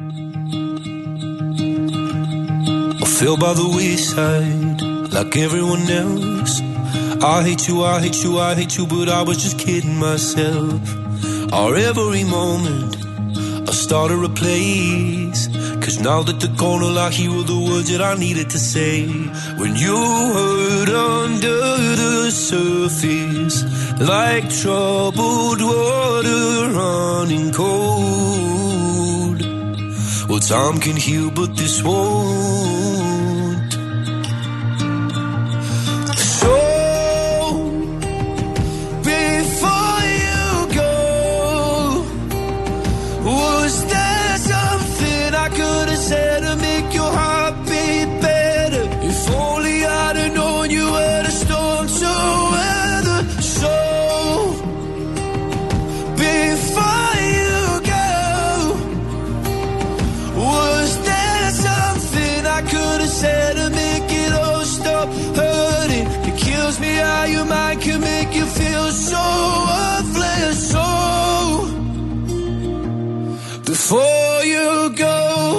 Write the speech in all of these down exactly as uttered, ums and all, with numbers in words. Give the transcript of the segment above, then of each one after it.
I fell by the wayside like everyone else. I hate you, I hate you, I hate you, but I was just kidding myself. Our every moment I started a place, 'cause now that they're gone, all I hear are the words that I needed to say. When you hurt under the surface, like troubled water running cold. Well, time can heal, but this won't. So before you go, was there something I could have said to make your heart beat better? If only I'd have known you were the storm to weather. So before you go, was there something I could have said to make it all stop hurting? It kills me how your mind can make you feel so worthless. So before you go,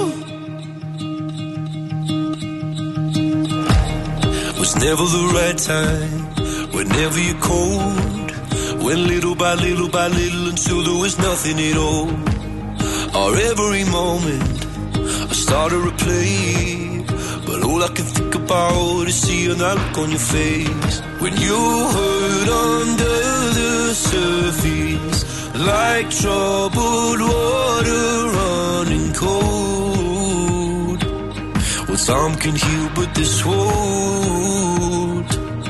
was never the right time, whenever you're cold. Went little by little by little until there was nothing at all. Our every moment I started to play, but all I can think about is seeing that look on your face. When you hurt under the surface, like troubled water running cold. Well, time can heal, but this won't.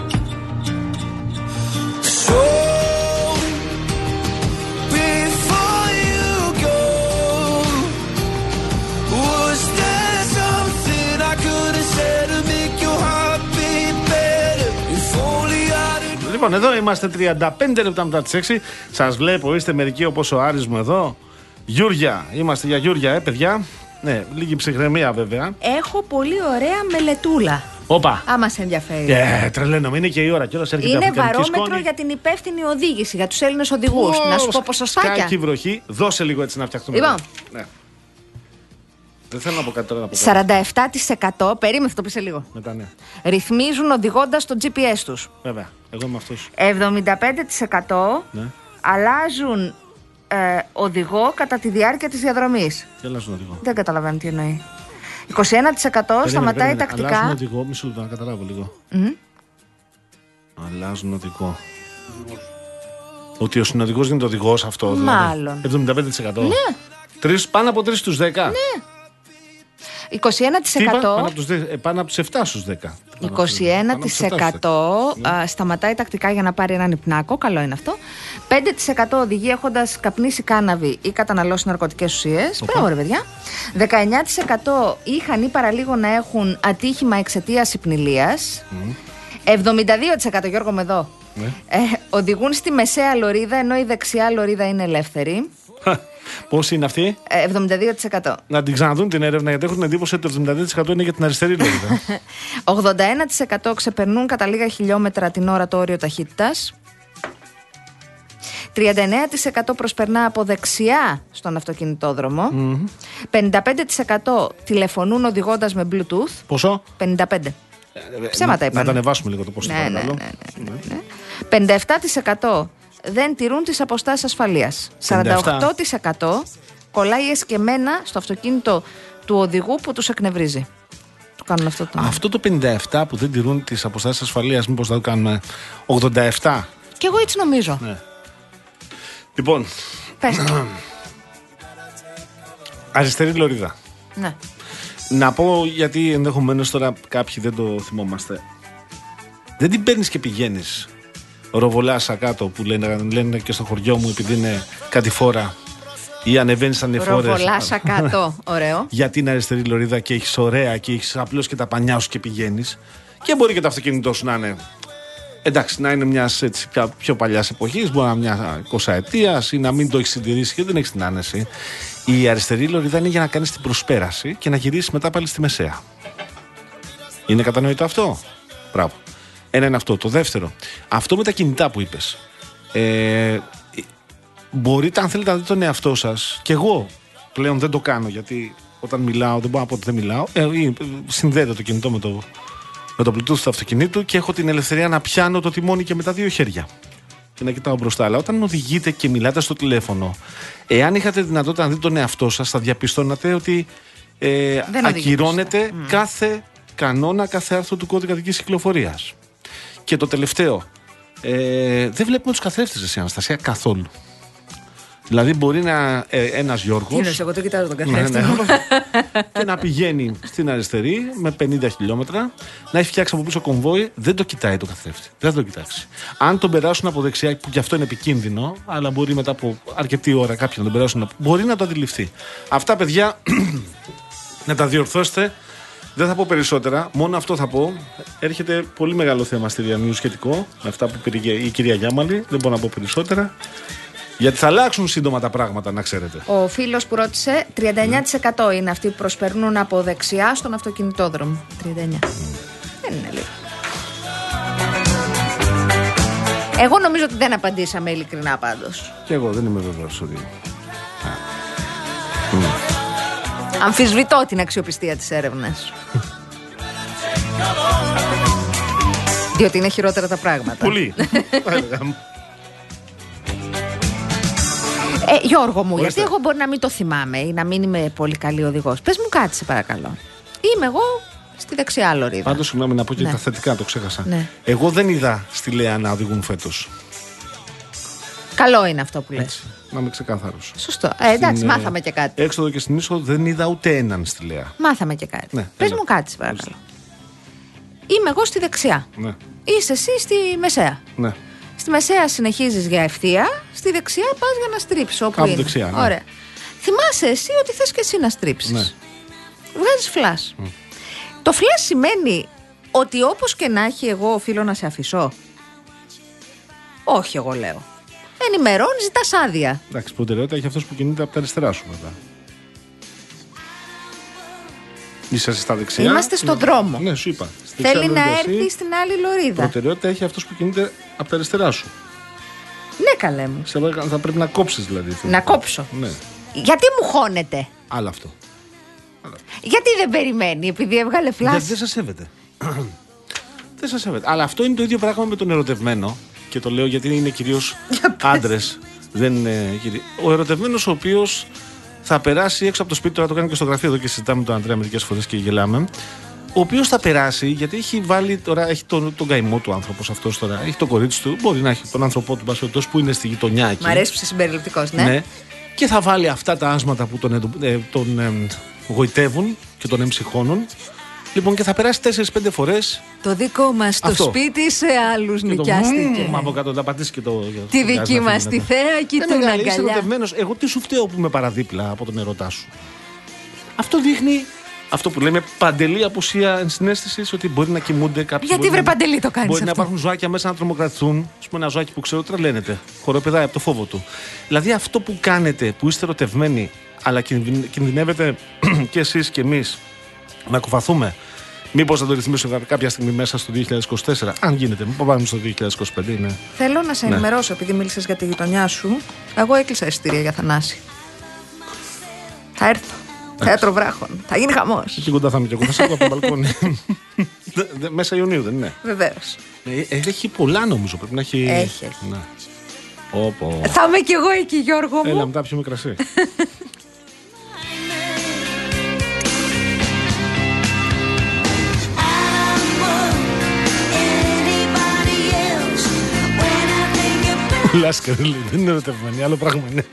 So before you go, was there something I could have said to make your heart beat better? If only I'd. Λοιπόν, εδώ είμαστε τριάντα πέντε λεπτά μετά τις έξι. Σας βλέπω, είστε μερικοί όπως ο Άρης μου εδώ. Γιούρια, είμαστε για Γιούρια, ε, παιδιά. Ναι, λίγη ψυχραιμία βέβαια. Έχω πολύ ωραία μελετούλα. Όπα. Άμα σε ενδιαφέρει. Ε, τρελαίνομαι, είναι και η ώρα κιόλας. Είναι βαρόμετρο σκόνη για την υπεύθυνη οδήγηση, για τους Έλληνες οδηγούς. Oh, να σου πω ποσοστάκια. Σκάκι βροχή, δώσε λίγο έτσι να φτιαχτούμε. Λοιπόν. Ναι. Δεν θέλω να πω κάτι τώρα να πω. σαράντα επτά τοις εκατό, περίμενε, θα το πεις σε λίγο. Μετά, ναι. Ρυθμίζουν οδηγώντας το τζι πι ες τους. Βέβαια, εγώ είμαι αυτός. εβδομήντα πέντε τοις εκατό ναι. αλλάζουν ε, οδηγό κατά τη διάρκεια της διαδρομής. Τι αλλάζουν οδηγό? Δεν καταλαβαίνω τι εννοεί. είκοσι ένα τοις εκατό περίμενε, σταματάει περίμενε. τακτικά. Αλλάζουν οδηγό, μισό λεπτό να καταλάβω λίγο. Mm. Αλλάζουν οδηγό. Ότι ο συνοδηγός γίνεται οδηγός αυτό. Μάλλον. Δηλαδή. εβδομήντα πέντε τοις εκατό. Ναι. Τρεις, πάνω από τρεις στους δέκα. Ναι. είκοσι ένα τοις εκατό. Τι είπα, πάνω από τους, πάνω από τους επτά στους δέκα. είκοσι ένα τοις εκατό α, σταματάει τακτικά για να πάρει έναν υπνάκο. Καλό είναι αυτό. πέντε τοις εκατό οδηγεί έχοντας καπνίσει κάναβη ή καταναλώσει ναρκωτικές ουσίες. Μπράβο, ρε παιδιά. δεκαεννιά τοις εκατό είχαν ή παραλίγο να έχουν ατύχημα εξαιτίας υπνηλίας. Mm. εβδομήντα δύο τοις εκατό, Γιώργο, με εδώ. Ναι. Ε, οδηγούν στη μεσαία λωρίδα ενώ η δεξιά λωρίδα είναι ελεύθερη. Πώς είναι αυτή? Ε, εβδομήντα δύο τοις εκατό. Να την ξαναδούν την έρευνα, γιατί έχουν εντύπωση ότι το εβδομήντα δύο τοις εκατό είναι για την αριστερή λωρίδα. ογδόντα ένα τοις εκατό ξεπερνούν κατά λίγα χιλιόμετρα την ώρα το όριο ταχύτητας. τριάντα εννέα τοις εκατό προσπερνά από δεξιά στον αυτοκινητόδρομο. Mm-hmm. πενήντα πέντε τοις εκατό τηλεφωνούν οδηγώντας με Bluetooth. Πόσο? πενήντα πέντε. Ε, Ψέματα είπαν. Να τα ανεβάσουμε λίγο το πόσο. Ναι, ναι, ναι, ναι, ναι, ναι. πενήντα επτά τοις εκατό δεν τηρούν τις αποστάσεις ασφαλείας. σαράντα οκτώ τοις εκατό κολλάει εσκεμμένα στο αυτοκίνητο του οδηγού που τους εκνευρίζει. Το κάνουν αυτό το. Αυτό το πενήντα επτά που δεν τηρούν τις αποστάσεις ασφαλείας, μήπως θα το κάνουμε ογδόντα επτά? Κι εγώ έτσι νομίζω. Ναι. Λοιπόν. Πες το. Αριστερή λωρίδα. Ναι. Να πω, γιατί ενδεχομένως τώρα κάποιοι δεν το θυμόμαστε. Δεν την παίρνεις και πηγαίνεις ροβολάσα κάτω, που λένε, λένε και στο χωριό μου, επειδή είναι κατηφόρα, ή ανεβαίνεις ανεφόρες. Ροβολάσα κάτω, ωραίο. Για την αριστερή λωρίδα και έχεις ωραία και έχεις απλώς και τα πανιά σου και πηγαίνεις. Και μπορεί και το αυτοκίνητό σου να είναι, εντάξει, να είναι μιας έτσι, πιο, πιο παλιάς εποχής, μπορεί να είναι μια εικοσαετίας ή να μην το έχεις συντηρήσει και δεν έχεις την άνεση. Η αριστερή λωρίδα είναι για να κάνεις την προσπέραση και να γυρίσεις μετά πάλι στη μεσαία. Είναι κατανοητό αυτό? Μπράβο. Ένα είναι αυτό. Το δεύτερο, αυτό με τα κινητά που είπες. Ε, μπορείτε, αν θέλετε, να δείτε τον εαυτό σας. Και εγώ πλέον δεν το κάνω, γιατί όταν μιλάω, δεν μπορώ να πω ότι δεν μιλάω. Ε, συνδέεται το κινητό με το, με το Bluetooth του αυτοκινήτου και έχω την ελευθερία να πιάνω το τιμόνι και με τα δύο χέρια. Και να κοιτάω μπροστά. Αλλά όταν οδηγείτε και μιλάτε στο τηλέφωνο, εάν είχατε δυνατότητα να δείτε τον εαυτό σας, θα διαπιστώνατε ότι ε, ακυρώνεται mm. κάθε κανόνα, κάθε άρθρο του κώδικα οδικής κυκλοφορίας. Και το τελευταίο, ε, δεν βλέπουμε τους καθρέφτες, εσύ Αναστασία, καθόλου. Δηλαδή μπορεί να ε, ένας Γιώργος. Κοίνος, εγώ το κοιτάζω τον καθρέφτη. Ναι, ναι, και να πηγαίνει στην αριστερή με πενήντα χιλιόμετρα, να έχει φτιάξει από πίσω κομβόι, δεν το κοιτάει το καθρέφτη. Δεν θα το κοιτάξει. Αν τον περάσουν από δεξιά, που και αυτό είναι επικίνδυνο, αλλά μπορεί μετά από αρκετή ώρα κάποιοι να τον περάσουν, μπορεί να το αντιληφθεί. Αυτά, παιδιά, να τα διορθώσετε. Δεν θα πω περισσότερα, μόνο αυτό θα πω. Έρχεται πολύ μεγάλο θέμα στη Διανύου σχετικό με αυτά που πήρε η κυρία Γιάμαλη. Δεν μπορώ να πω περισσότερα. Γιατί θα αλλάξουν σύντομα τα πράγματα, να ξέρετε. Ο φίλος που ρώτησε, τριάντα εννέα τοις εκατό είναι αυτοί που προσπερνούν από δεξιά στον αυτοκινητόδρομο. τριάντα εννέα τοις εκατό. Δεν είναι λίγο. Εγώ νομίζω ότι δεν απαντήσαμε ειλικρινά πάντως. Και εγώ δεν είμαι βέβαιος ότι. Αμφισβητώ την αξιοπιστία της έρευνας. Διότι είναι χειρότερα τα πράγματα. Πολύ. Ε, Γιώργο μου, γιατί εγώ μπορεί να μην το θυμάμαι ή να μην είμαι πολύ καλή οδηγός. Πες μου κάτι, σε παρακαλώ. Είμαι εγώ στη δεξιά λωρίδα. Πάντως, συγγνώμη να πω και ναι. τα θετικά, το ξέχασα. Ναι. Εγώ δεν είδα στη Λέα να οδηγούν φέτος. Καλό είναι αυτό που λες. Έτσι, να είμαι ξεκάθαρος. Σωστό. Ε, εντάξει, στην, μάθαμε και κάτι. Έξοδο και στην είσοδο δεν είδα ούτε έναν στη Λέα. Μάθαμε και κάτι. Ναι, Πες μου κάτι, σε παρακαλώ. Είμαι εγώ στη δεξιά. Ναι. Είσαι εσύ στη μεσαία. Ναι. Στη μεσαία συνεχίζεις για ευθεία, στη δεξιά πας για να στρίψεις όπου κάπου είναι. Δεξιά, ναι. Ωραία. Θυμάσαι εσύ ότι θες και εσύ να στρίψεις. Ναι. Βγάζεις φλας. Mm. Το φλας σημαίνει ότι όπως και να έχει εγώ οφείλω να σε αφήσω. Όχι, εγώ λέω. Ενημερώνεις, ζητάς άδεια. Εντάξει, προτεραιότητα έχει αυτός που κινείται από τα αριστερά σου μετά. Είσαι στα δεξιά. Είμαστε στον δρόμο. Ναι, σου είπα. Θέλει να έρθει στην άλλη λωρίδα. Προτεραιότητα έχει αυτός που κινείται από τα αριστερά σου. Ναι, καλέ μου. Σε, θα πρέπει να κόψεις δηλαδή. Να κόψω. Ναι. Γιατί μου χώνεται. Άλλο αυτό. Γιατί δεν περιμένει, επειδή έβγαλε φλάσ. Δεν, δεν σας σέβεται. Δεν σας σέβεται. Αλλά αυτό είναι το ίδιο πράγμα με τον ερωτευμένο. Και το λέω γιατί είναι κυρίως άντρες. Δεν είναι, ο ερωτευμένος ο οποίος θα περάσει έξω από το σπίτι, τώρα το κάνει και στο γραφείο εδώ και συζητάμε με τον Αντρέα μερικές φορές και γελάμε. Ο οποίος θα περάσει, γιατί έχει βάλει τώρα, έχει τον, τον καημό του άνθρωπος αυτός τώρα, έχει το κορίτσι του, μπορεί να έχει τον άνθρωπό του Μπασιωτός που είναι στη γειτονιά εκεί. Μ' αρέσει που είσαι συμπεριληπτικός, ναι. ναι. Και θα βάλει αυτά τα άσματα που τον, ε, τον ε, γοητεύουν και τον εμψυχώνουν. Λοιπόν, και θα περάσει τέσσερις πέντε φορές. Το δικό μας το αυτό. Σπίτι σε άλλους νοικιάστηκε. Μα από κάτω θα πατήσει και το. Τη δική μας τη θέα και τον αγκαλιά. Είσαι ερωτευμένος. Εγώ τι σου φταίω που είμαι παραδίπλα από τον ερωτά σου. Αυτό δείχνει αυτό που λέμε παντελή απουσία ενσυναίσθησης, ότι μπορεί να κοιμούνται κάποιοι. Γιατί βρε παντελή το κάνεις. Μπορεί αυτό. να υπάρχουν ζωάκια μέσα να τρομοκρατηθούν. Α πούμε, ένα ζωάκι που ξέρω τρελαίνεται. Χοροπηδάει από το φόβο του. Δηλαδή αυτό που κάνετε, που είστε ερωτευμένοι, αλλά κινδυνεύετε και εσείς και εμείς να κουφαθούμε. Μήπως θα το ρυθμίσουμε κάποια στιγμή μέσα στο δύο χιλιάδες είκοσι τέσσερα, αν γίνεται. Μην πάμε στο δύο χιλιάδες είκοσι πέντε. Ναι. Θέλω να σε ναι. ενημερώσω, επειδή μίλησες για τη γειτονιά σου. Εγώ έκλεισα εισιτήρια για Θανάση. Θα έρθω. Θέατρο Βράχων. Θα γίνει χαμός. Εκεί κοντά θα είμαι και εγώ. Θα σε από το μπαλκόνι. Μέσα Ιουνίου δεν είναι. Βεβαίως. Ε, έχει πολλά νομίζω. Πρέπει να έχει. Έχει. Ναι. Οπό. Θα είμαι κι εγώ εκεί, Γιώργο μου. Έλα, μετά πιούμε κρασί. Λάσκαρη, δεν είναι ερωτευμένη, άλλο πράγμα είναι.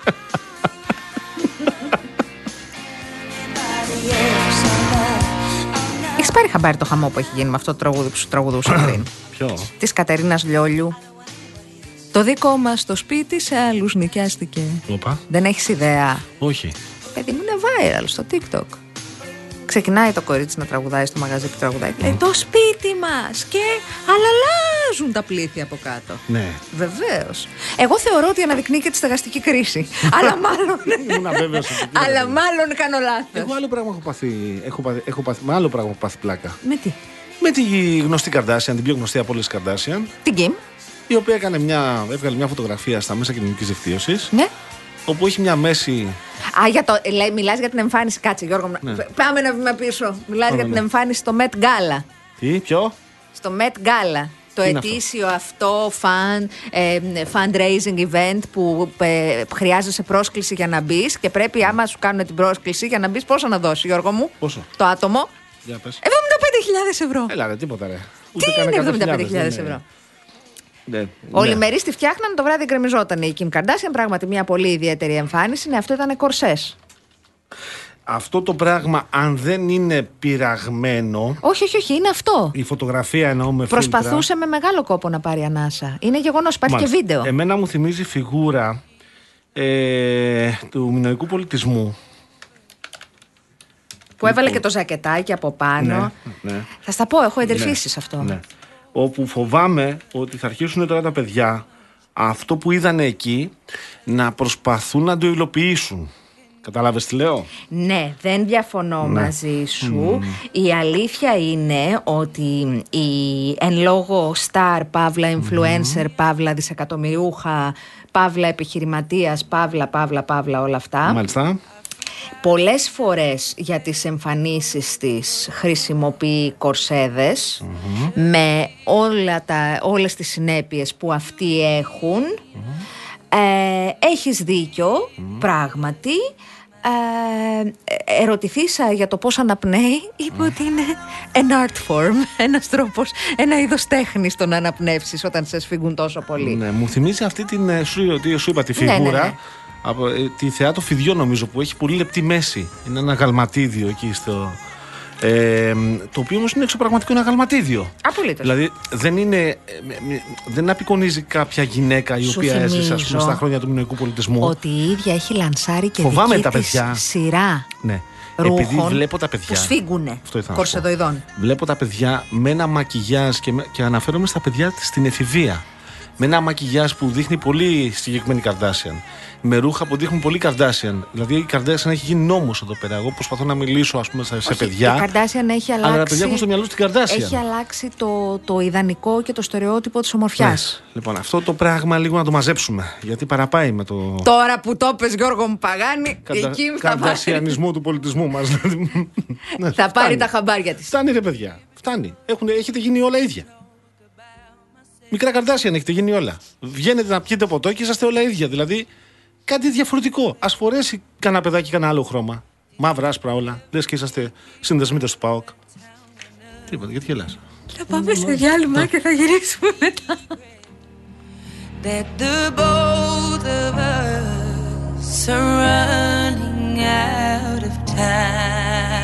Έχεις πάρει χαμπάρι το χαμό που έχει γίνει με αυτό το τραγούδι που σου τραγουδούσα πριν? Ποιο? Της Κατερίνας Λιόλιου. Το δικό μας το σπίτι σε άλλους νοικιάστηκε. Οπα. Δεν έχεις ιδέα? Όχι. Παιδί μου, είναι viral στο TikTok. Ξεκινάει το κορίτσι να τραγουδάει στο μαγαζί που τραγουδάει. Λέει το σπίτι μας και αλλάζουν τα πλήθη από κάτω. Ναι. Βεβαίως. Εγώ θεωρώ ότι αναδεικνύει και τη στεγαστική κρίση. Αλλά μάλλον. Αλλά μάλλον κάνω λάθος. Εγώ άλλο πράγμα έχω πάθει. Έχω πάθει, έχω πάθει με άλλο πράγμα έχω πάθει πλάκα. Με τι? Με τη γνωστή Καρδάσιαν, την πιο γνωστή από όλες τις Καρδάσιαν. Την Kim. Η οποία έκανε μια, έβγαλε μια φωτογραφία στα μέσα κοινωνικής δικτύωσης. Ναι. όπου έχει μια μέση. Α, για το, λέει, μιλάς για την εμφάνιση. Κάτσε, Γιώργο. Ναι. Πάμε ένα βήμα πίσω. Μιλάς για την εμφάνιση στο Met Gala. Τι, ποιο? Στο Met Gala. Το ετήσιο αυτό, αυτό fun, ε, fundraising event που ε, χρειάζεσαι πρόσκληση για να μπει και πρέπει, άμα σου κάνουν την πρόσκληση για να μπει, πόσο να δώσει, Γιώργο μου? Πόσο? Το άτομο. Για πες. εβδομήντα πέντε χιλιάδες ευρώ. Έλα, ρε, τίποτα, ρε. Τι είναι εβδομήντα πέντε χιλιάδες ευρώ? Ναι, Όλοι οι ναι. μερίς τη φτιάχναν, το βράδυ γκρεμιζόταν η Kim Kardashian. Πράγματι, μια πολύ ιδιαίτερη εμφάνιση. Ναι, αυτό ήταν κορσές. Αυτό το πράγμα, αν δεν είναι πειραγμένο. Όχι, όχι, όχι, είναι αυτό. Η φωτογραφία εννοώ με φίλτρα. Προσπαθούσε με μεγάλο κόπο να πάρει ανάσα. Είναι γεγονός, υπάρχει Μάλιστα. και βίντεο. Εμένα μου θυμίζει φιγούρα ε, του μινωικού πολιτισμού. Που έβαλε και το ζακετάκι από πάνω. Ναι, ναι. Θα στα πω, έχω εντερφήσεις ναι, αυτό. Ναι. Όπου φοβάμαι ότι θα αρχίσουν τώρα τα παιδιά αυτό που είδανε εκεί να προσπαθούν να το υλοποιήσουν. Κατάλαβες τι λέω? Ναι, δεν διαφωνώ ναι. μαζί σου. Mm. Η αλήθεια είναι ότι η εν λόγω star, παύλα influencer, mm. παύλα δισεκατομμυριούχα, παύλα επιχειρηματίας, παύλα, παύλα, παύλα, όλα αυτά. Μάλιστα. Πολλές φορές για τις εμφανίσεις της χρησιμοποιεί κορσέδες mm-hmm. με όλα τα, όλες τις συνέπειες που αυτοί έχουν. Mm-hmm. Ε, έχεις δίκιο, mm-hmm. πράγματι. Ε, ερωτηθήσα για το πώς αναπνέει, είπε mm. ότι είναι an art form, ένας τρόπος, ένα είδος τέχνης το να αναπνεύσεις όταν σε σφίγγουν τόσο πολύ. Ναι, μου θυμίζει αυτή την, σου, σου είπα τη φιγούρα, ναι, ναι, ναι. Από τη Θεάτο Φιδιό νομίζω, που έχει πολύ λεπτή μέση. Είναι ένα γαλματίδιο εκεί στο... Ε, το οποίο όμως είναι εξωπραγματικό, ένα γαλματίδιο. Απολύτως. Δηλαδή δεν είναι, δεν απεικονίζει κάποια γυναίκα η οποία έζησε, ας πούμε, στα χρόνια του μινωικού πολιτισμού. Ότι η ίδια έχει λανσάρει και φοβάμαι δική τα της παιδιά. Σειρά Ναι. ρούχων. Επειδή βλέπω τα παιδιά που σφίγγουνε κορσεδοειδών. Βλέπω τα παιδιά με ένα μακιγιάζ και, με, και αναφέρομαι στα παιδιά στην εφηβεία. Με ένα μακιγιάζ που δείχνει πολύ συγκεκριμένη Kardashian. Με ρούχα που δείχνουν πολύ Kardashian. Δηλαδή η Kardashian έχει γίνει νόμος εδώ πέρα. Εγώ προσπαθώ να μιλήσω, ας πούμε, σε Όχι, παιδιά. Η Kardashian έχει αλλάξει. Αλλά τα παιδιά έχουν στο μυαλό την Kardashian. Έχει αλλάξει το, το ιδανικό και το στερεότυπο της ομορφιάς. Ναι. Λοιπόν, αυτό το πράγμα λίγο να το μαζέψουμε. Γιατί παραπάει με το. Τώρα που το πες, Γιώργο μου Παγάνη, Καντα... εκεί θα Καρδασιανισμού του πολιτισμού μας. Ναι, θα πάρει τα χαμπάρια της. Φτάνει, ρε παιδιά. Φτάνει. Έχουν, έχετε γίνει όλα ίδια. Μικρά Kardashian έχετε γίνει όλα. Βγαίνετε να πιείτε ποτό και είσαστε όλα ίδια. Δηλαδή κάτι διαφορετικό. Ας φορέσει κανένα παιδάκι κανένα άλλο χρώμα. Μαύρα, άσπρα όλα. Λες και είσαστε συνδεσμίτες του ΠΑΟΚ. Τίποτα, γιατί γελάς? Θα πάμε σε διάλειμμα και θα γυρίσουμε μετά. That the both of us are running out of time.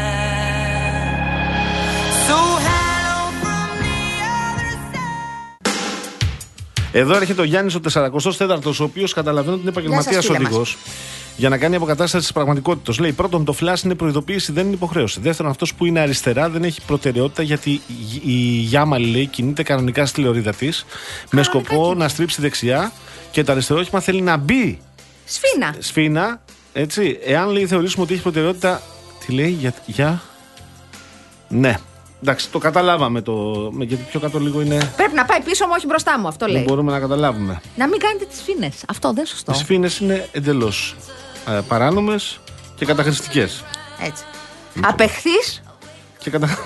So hello from the other side. Εδώ έρχεται ο Γιάννης ο σαράντα τέταρτος, ο οποίος καταλαβαίνει ότι είναι επαγγελματίας οδηγός. Για να κάνει αποκατάσταση της πραγματικότητας. Λέει: πρώτον, το flash είναι προειδοποίηση, δεν είναι υποχρέωση. Δεύτερον, αυτός που είναι αριστερά δεν έχει προτεραιότητα, γιατί η Γιάμαλη, λέει, κινείται κανονικά στη λεωρίδα της με σκοπό να στρίψει δεξιά και το αριστερό όχημα θέλει να μπει σφίνα. Σφίνα, έτσι. Εάν, λέει, θεωρήσουμε ότι έχει προτεραιότητα. Τι λέει, για. για... Ναι. Εντάξει, το καταλάβαμε το. Γιατί πιο κάτω λίγο είναι. Πρέπει να πάει πίσω μου, όχι μπροστά μου, αυτό λέει. Δεν μπορούμε να καταλάβουμε. Να μην κάνετε τις σφήνες. Αυτό δεν είναι σωστό. Οι σφήνες είναι εντελώς ε, παράνομες και καταχρηστικές. Έτσι. Λοιπόν. Απεχθείς. Και κατα...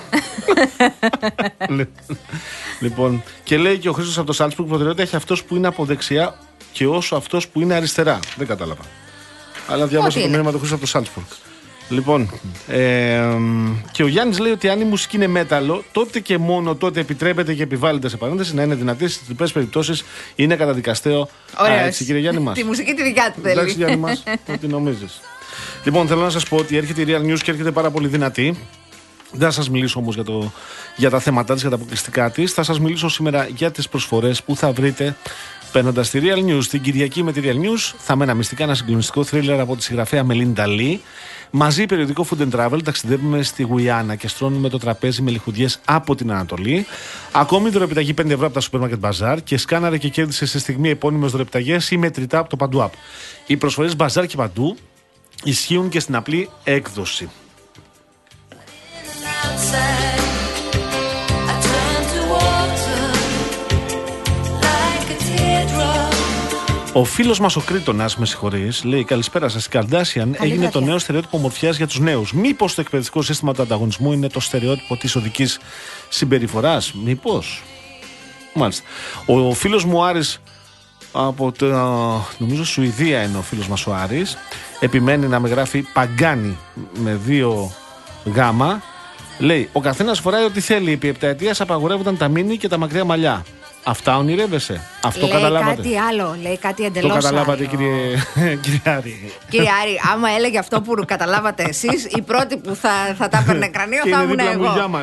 Λοιπόν, και λέει και ο Χρήστος από το Σάλτσμπουργκ: προτεραιότητα έχει αυτός που είναι από δεξιά και όσο αυτός που είναι αριστερά. Δεν κατάλαβα. Αλλά διάβασα το μήνυμα του Χρήστος από το Σάλτσμπουργκ. Λοιπόν, ε, και ο Γιάννης λέει ότι αν η μουσική είναι μέταλλο, τότε και μόνο τότε επιτρέπεται και επιβάλλεται σε παρένθεση να είναι δυνατή. Στις τυπές περιπτώσεις είναι καταδικαστέο. Ωραία. Έτσι, κύριε Γιάννη μας. Τη μουσική τη δικιά του θέλει. Εντάξει, Γιάννη μας, ό,τι νομίζεις. Λοιπόν, θέλω να σας πω ότι έρχεται η Real News και έρχεται πάρα πολύ δυνατή. Δεν θα σας μιλήσω όμως για, το, για τα θέματα της, για τα αποκλειστικά της. Θα σας μιλήσω σήμερα για τις προσφορές που θα βρείτε παίρνοντας τη Real News. Την Κυριακή με τη Real News θα μένα μυστικά ένα συγκλονιστικό θρίλερ από τη συγγραφέα Μελίντα Λί. Μαζί περιοδικό Food and Travel ταξιδεύουμε στη Γουιάννα και στρώνουμε το τραπέζι με λιχουδιές από την Ανατολή. Ακόμη δωρεπιταγή πέντε ευρώ από τα Supermarket Bazaar και σκάναρε και κέρδισε σε στιγμή επώνυμες δωρεπιταγές ή μετρητά από το Παντού App. Οι προσφορές Bazaar και Παντού ισχύουν και στην απλή έκδοση. Ο φίλος μας ο Κρήτονας, με συγχωρείς, λέει: καλησπέρα σας. Η Καρντάσιαν έγινε το νέο στερεότυπο ομορφιάς για τους νέους. Μήπως το εκπαιδευτικό σύστημα του ανταγωνισμού είναι το στερεότυπο της οδικής συμπεριφοράς? Μήπως. Μάλιστα. Ο φίλος μου Άρης από το, νομίζω Σουηδία είναι ο φίλος μας ο Άρης, επιμένει να με γράφει Παγκάνι με δύο γάμα. Λέει: ο καθένας φοράει ό,τι θέλει. Επί επταετίας απαγορεύονταν τα μίνι και τα μακριά μαλλιά. Αυτά ονειρεύεσαι? Αυτό λέει καταλάβατε? Κάτι άλλο, λέει κάτι εντελώς άλλο. Το καταλάβατε, κύριε, κύριε Άρη? Κύριε Άρη, άμα έλεγε αυτό που καταλάβατε εσείς, η πρώτη που θα, θα τα έπαιρνε κρανίο θα ήμουν εγώ.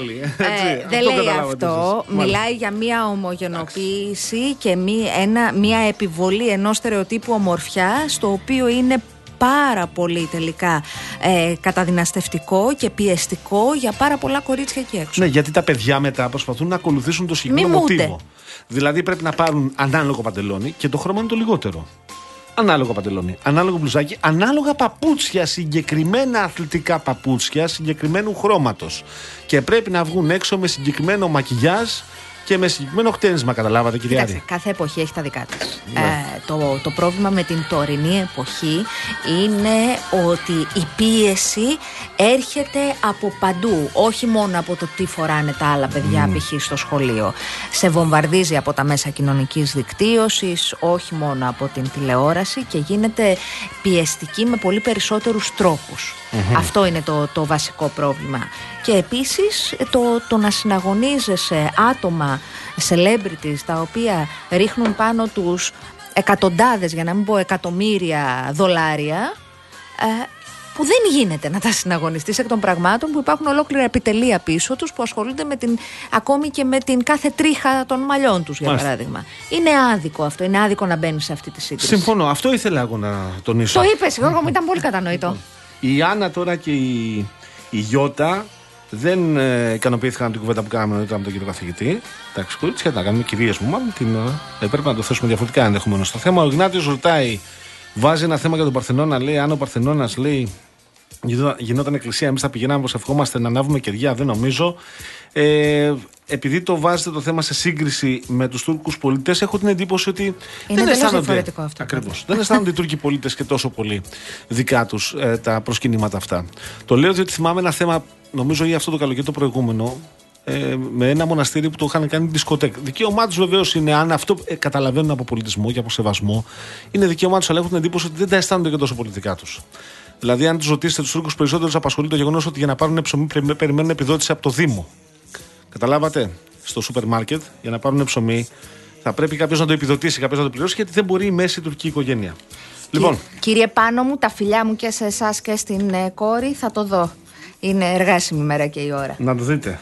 Ε, δεν λέει αυτό. Εσείς. Μιλάει για μια ομογενοποίηση και μία, ένα, μια επιβολή ενός στερεοτύπου ομορφιάς, το οποίο είναι πάρα πολύ τελικά ε, καταδυναστευτικό και πιεστικό για πάρα πολλά κορίτσια εκεί έξω. Ναι, γιατί τα παιδιά μετά προσπαθούν να ακολουθήσουν το συγκεκριμένο μοτίβο. Δηλαδή πρέπει να πάρουν ανάλογο παντελόνι και το χρώμα είναι το λιγότερο. Ανάλογο παντελόνι, ανάλογο μπλουζάκι, ανάλογα παπούτσια, συγκεκριμένα αθλητικά παπούτσια συγκεκριμένου χρώματος. Και πρέπει να βγουν έξω με συγκεκριμένο μακιγιάζ και με συγκεκριμένο χτένισμα, καταλάβατε, κυρία Άρη? Κάθε εποχή έχει τα δικά της. Ναι. Ε, το, το πρόβλημα με την τωρινή εποχή είναι ότι η πίεση έρχεται από παντού. Όχι μόνο από το τι φοράνε τα άλλα παιδιά, mm. π.χ. στο σχολείο. Σε βομβαρδίζει από τα μέσα κοινωνικής δικτύωσης, όχι μόνο από την τηλεόραση, και γίνεται πιεστική με πολύ περισσότερους τρόπους. Mm-hmm. Αυτό είναι το, το βασικό πρόβλημα. Και επίσης το, το να συναγωνίζεσαι άτομα, celebrities, τα οποία ρίχνουν πάνω τους εκατοντάδες, για να μην πω εκατομμύρια δολάρια, ε, που δεν γίνεται να τα συναγωνιστείς εκ των πραγμάτων, που υπάρχουν ολόκληρα επιτελεία πίσω τους που ασχολούνται με την, ακόμη και με την κάθε τρίχα των μαλλιών τους, για Μάλιστα. παράδειγμα. Είναι άδικο αυτό, είναι άδικο να μπαίνεις σε αυτή τη σύγκριση. Συμφωνώ, αυτό ήθελα εγώ να τονίσω. Το είπες, Γιώργο μου, ήταν πολύ κατανοητό. Η Άννα τώρα και η, η Γιώτα δεν ε, ικανοποιήθηκαν την κουβέντα που κάναμε νωρίτερα με τον κύριο καθηγητή. Εντάξει, κορίτσια, τα κάνουμε κυρίες μου, μάλλον την, ε, πρέπει να το θέσουμε διαφορετικά ενδεχομένως στο θέμα. Ο Γνάτιος ρωτάει, βάζει ένα θέμα για τον Παρθενώνα, λέει: αν ο Παρθενώνας, λέει, γινόταν εκκλησία, εμείς θα πηγαίναμε πως ευχόμαστε να ανάβουμε κεριά? Δεν νομίζω. Ε, επειδή το βάζετε το θέμα σε σύγκριση με τους Τούρκους πολίτες, έχω την εντύπωση ότι είναι δεν αισθάνονται, αυτό, ακριβώς, δεν αισθάνονται οι Τούρκοι πολίτες και τόσο πολύ δικά τους ε, τα προσκυνήματα αυτά. Το λέω διότι θυμάμαι ένα θέμα, νομίζω ή αυτό το καλοκαίρι το προηγούμενο, ε, με ένα μοναστήρι που το είχαν κάνει δισκοτέκ. Δικαίωμά τους βεβαίως είναι, αν αυτό ε, καταλαβαίνουν από πολιτισμό και από σεβασμό, είναι δικαίωμά τους, αλλά έχω την εντύπωση ότι δεν τα αισθάνονται και τόσο πολιτικά τους. Δηλαδή, αν τους ρωτήσετε τους Τούρκους περισσότερους, απασχολεί το γεγονός ότι για να πάρουν ψωμί περιμένουν επιδότηση από το Δήμο. Καταλάβατε? Στο σούπερ μάρκετ, για να πάρουν ψωμί, θα πρέπει κάποιος να το επιδοτήσει, κάποιος να το πληρώσει, γιατί δεν μπορεί η μέση τουρκική οικογένεια. Κύριε, λοιπόν. Κύριε Πάνο μου, τα φιλιά μου και σε εσάς και στην ε, κόρη, θα το δω. Είναι εργάσιμη μέρα και η ώρα. Να το δείτε.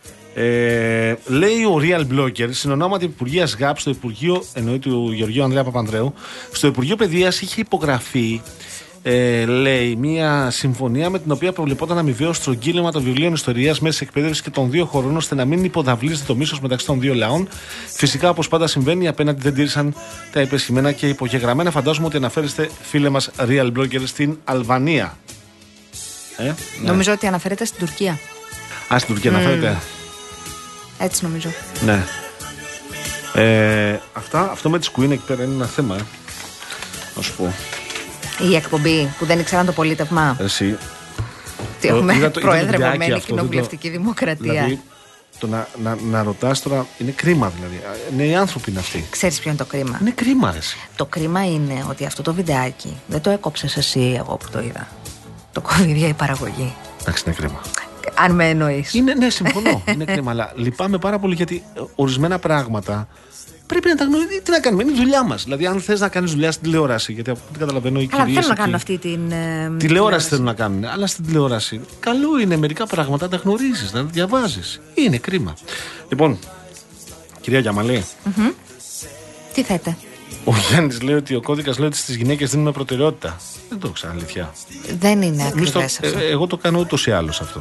Ε, λέει ο Real Blogger, συνονόματι Υπουργεία ΓΑΠ στο Υπουργείο, εννοεί του Γεωργίου Ανδρέα Παπανδρέου, στο Υπουργείο Παιδείας είχε υπογραφεί, Ε, λέει, μια συμφωνία με την οποία προβλεπόταν αμοιβαίο στρογγύλωμα των βιβλίων ιστορίας μέσης εκπαίδευσης και των δύο χωρών, ώστε να μην υποδαβλίζεται το μίσος μεταξύ των δύο λαών. Φυσικά, όπως πάντα συμβαίνει, απέναντι δεν τήρησαν τα υπεσχημένα και υπογεγραμμένα. Φαντάζομαι ότι αναφέρεστε, φίλε μας Real Blogger, στην Αλβανία. Ε, ναι. Νομίζω ότι αναφέρεται στην Τουρκία. Α, στην Τουρκία mm. αναφέρεται. Έτσι νομίζω. Ναι. Ε, αυτά, αυτό με τη Queen εκεί πέρα είναι ένα θέμα, ε. Να σου πω. Η εκπομπή που δεν ήξεραν το πολίτευμα. Εσύ. Τι έχουμε προεδρευμένη κοινοβουλευτική το... δημοκρατία. Δηλαδή, το να, να, να ρωτάς τώρα είναι κρίμα, δηλαδή. Νέοι άνθρωποι είναι αυτοί. Ξέρεις ποιο είναι το κρίμα? Είναι κρίμα, αρέσει. Το κρίμα είναι ότι αυτό το βιντεάκι δεν το έκοψες εσύ, εγώ που το είδα. Το κόβει η παραγωγή. Εντάξει, είναι κρίμα. Αν με εννοείς. Είναι, ναι, συμφωνώ. Είναι κρίμα, αλλά λυπάμαι πάρα πολύ γιατί ορισμένα πράγματα πρέπει να τα γνωρίζει. Τι να κάνουμε, είναι η δουλειά μας. Δηλαδή, αν θες να κάνεις δουλειά στην τηλεόραση, γιατί από ό,τι καταλαβαίνω οι κυρίες. Αλλά θέλουν να κάνουν αυτή την. Ε, τηλεόραση θέλουν να κάνουν. Αλλά στην τηλεόραση, καλό είναι μερικά πράγματα να τα γνωρίζεις, να τα διαβάζεις. Είναι κρίμα. Λοιπόν, κυρία Γιαμαλή. Mm-hmm. Τι θέτε? Ο Γιάννης λέει ότι ο κώδικας λέει ότι στις γυναίκες δίνουμε προτεραιότητα. Δεν το ξέρω, αλήθεια. Δεν είναι ακριβές αυτό. Ε, εγώ το κάνω ούτως ή άλλως αυτό.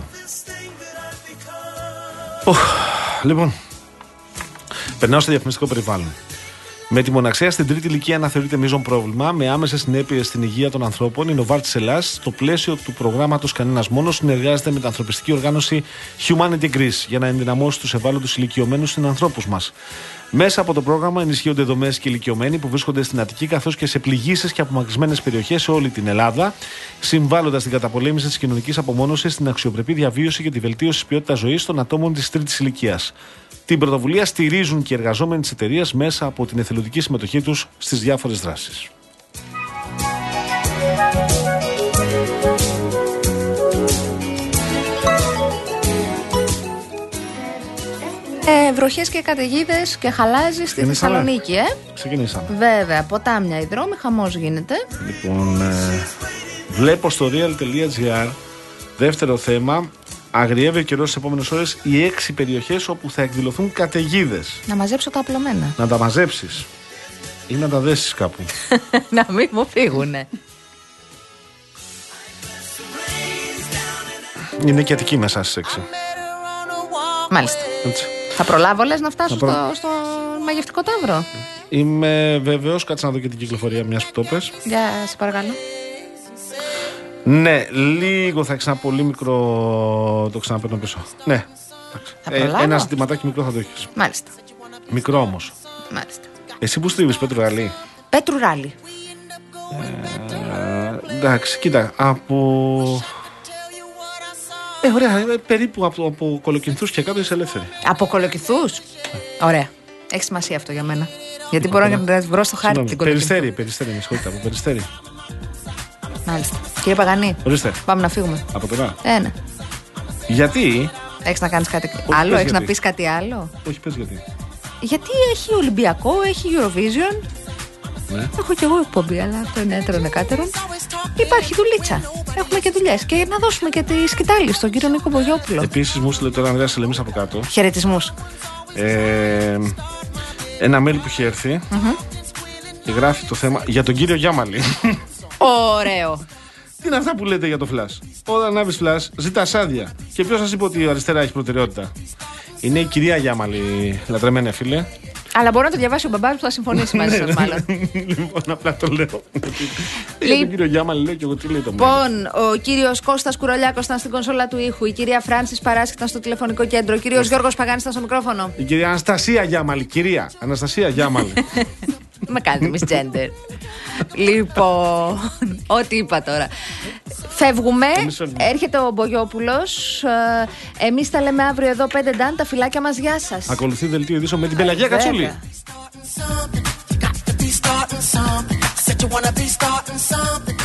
Oh, λοιπόν. Περνάω στο διαφημιστικό περιβάλλον. Με τη μοναξία στην τρίτη ηλικία να θεωρείται μείζον πρόβλημα, με άμεσες συνέπειες στην υγεία των ανθρώπων, η Novartis Ελλάς, στο πλαίσιο του προγράμματος Κανένας Μόνος, συνεργάζεται με την ανθρωπιστική οργάνωση Humanity Greece για να ενδυναμώσει τους ευάλωτους ηλικιωμένους συνανθρώπους μας. Μέσα από το πρόγραμμα ενισχύονται δομές και ηλικιωμένοι που βρίσκονται στην Αττική καθώς και σε πληγήσεις και απομακρυσμένες περιοχές σε όλη την Ελλάδα, συμβάλλοντας στην καταπολέμηση της κοινωνικής απομόνωσης, στην αξιοπρεπή διαβίωση και τη βελτίωση της ποιότητας ζωής των ατόμων της τρίτης ηλικίας. Την πρωτοβουλία στηρίζουν και οι εργαζόμενοι της εταιρείας μέσα από την εθελοντική συμμετοχή τους στις διάφορες δράσεις. Ε, βροχές και καταιγίδες και χαλάζει στη Θεσσαλονίκη, ε. Ξεκινήσαμε. Βέβαια, ποτάμια οι δρόμοι, χαμός γίνεται. Λοιπόν, ε, βλέπω στο real.gr δεύτερο θέμα. Αγριεύει ο καιρός στις επόμενες ώρες οι έξι περιοχές όπου θα εκδηλωθούν καταιγίδες. Να μαζέψω τα απλωμένα. Να τα μαζέψεις ή να τα δέσεις κάπου. Να μην μου φύγουνε. Είναι και Αττική μέσα στις έξι. Μάλιστα. Έτσι. Θα προλάβω λες να φτάσω προ... στο, στο μαγευτικό ταύρο. Είμαι βέβαιος, κάτσε να δω και την κυκλοφορία μιας που το πες. Για σε παρακαλώ. Ναι, λίγο θα ξανά πολύ μικρό. Το ξαναπαίρνω πίσω. Ναι. Θα ε, ένα ζητηματάκι μικρό θα το έχεις. Μάλιστα. Μικρό όμως. Μάλιστα. Εσύ που στρίβεις, Πέτρου Ραλή? Πέτρου Ράλη. Ε, εντάξει, κοίτα. Από. Ε, ωραία, ε, περίπου από, από Κολοκυνθούς και κάτω είσαι ελεύθερη. Από Κολοκυνθούς? Ωραία. Έχει σημασία αυτό για μένα. Γιατί μπορώ να την βρω στο χάρτη την Κολοκυνθού. Περιστέρι, περιστέρι, με συγχωρείτε, από Περιστέρι. Μάλιστα. Κύριε Παγανή, ορίστε. Πάμε να φύγουμε. Από τώρα. Ε, ναι. Γιατί? Έχεις να κάνεις κάτι Όχι, άλλο, έχεις γιατί. να πεις κάτι άλλο? Όχι, πες γιατί. Γιατί έχει Ολυμπιακό, έχει Eurovision. Ναι. Έχω κι εγώ εκπομπή, αλλά αυτό είναι έτερον εκάτερον. Υπάρχει δουλίτσα. Έχουμε και δουλειές. Και να δώσουμε και τη σκητάλη στον κύριο Νίκο Μπογιόπουλο. Επίσης, μου στείλε τώρα Ανδρέας Σελεμής από κάτω. Χαιρετισμούς. Ε, ένα mail που έχει έρθει. Mm-hmm. Και γράφει το θέμα για τον κύριο Γιάμαλη. Ωραίο. Τι είναι αυτά που λέτε για το φλας? Όταν ανάβεις φλας, ζητάς άδεια. Και ποιος σας είπε ότι η αριστερά έχει προτεραιότητα? Είναι η κυρία Γιάμαλη, λατρεμένη φίλε. Αλλά μπορεί να το διαβάσει ο μπαμπάς που θα συμφωνήσει μαζί σας, μάλλον. Λοιπόν, απλά το λέω. Για τον κύριο Γιάμαλη λέω και εγώ τι λέει το μέλλον. Λοιπόν, ο κύριος Κώστας Κουρολιάκος ήταν στην κονσόλα του ήχου. Η κυρία Φράνσις Παράσκη ήταν στο τηλεφωνικό κέντρο. Ο κύριος Γιώργος Παγάνης ήταν στο μικρόφωνο. Η κυρία Αναστασία Γιάμαλη. Κυρία Αναστασία Γιάμαλη. Με κάνετε misgender. Λοιπόν, ό,τι είπα τώρα. Φεύγουμε, έρχεται ο Μπογιόπουλος. Εμείς τα λέμε αύριο εδώ πέντε Νταν. Τα φυλάκια μας, γεια σας. Ακολουθεί δελτίο ειδήσεων με την Πελαγία Κατσούλη. Said you wanna be starting something.